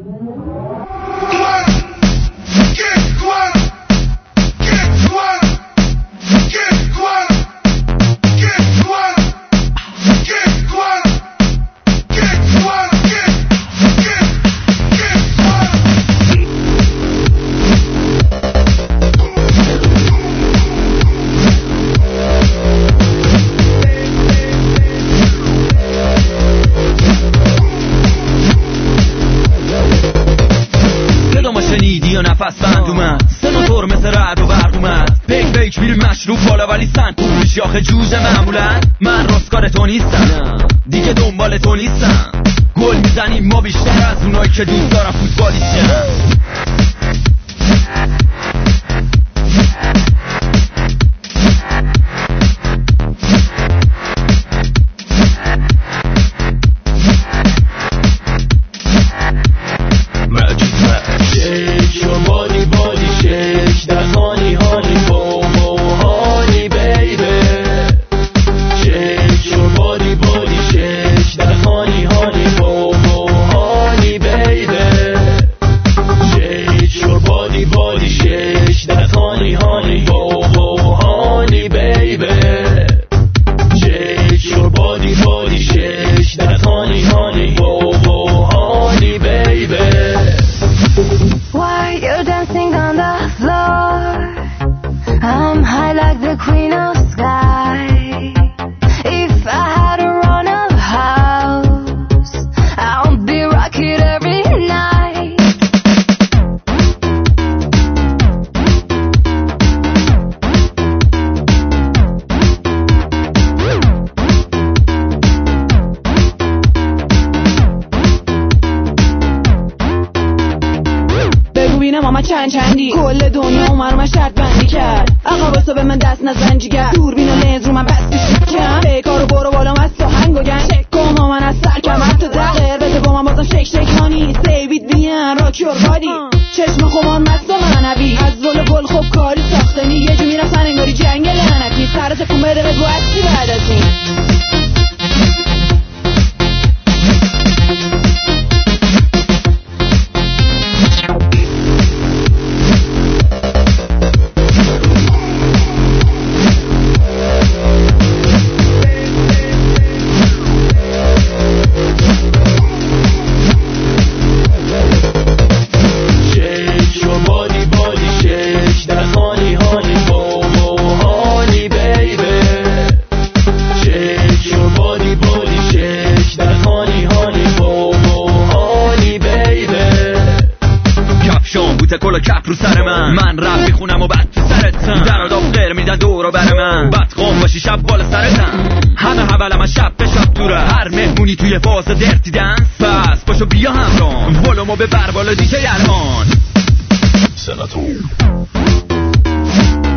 نفس بند اومد سناتور مثل رعد و برق اومد بیک میریم مشروب بالا ولی سنگ میشی آخه جوجه معمولا من راستکار تو نیستم دیگه دنبال تو نیستم گل میزنیم ما بیشتر از اونایی که دوست دارم فوتبالیستم چندی کل دنیا اومد رو من شرط بندی کرد آقا واسه به من دست نزن جیگر دوربین و لنز رو من بس بشکم بیکارو برو بالا مست و هنگ و گنگ چک کن من از سر کمر تا دقیق بده با من بازم شک هانی سیوید بیان راک یور بادی چشم خمان مست منوی از ول گل خوب کاری ساختنی یه جو میرسن انگاری جنگ لعنتی سر تکون بده بگو هستی بعد از این کل کپ رو سر من رپ میخونم و بعد تو سرتم در آداب غیر میدن دورو بر من بد قوم باشی شب بالا سرتم همه حولم از شب به شب دوره هر مهمونی توی فاز درتی دنس پس باشو بیا همران ولومو به بر بالا دیجی الان سناتور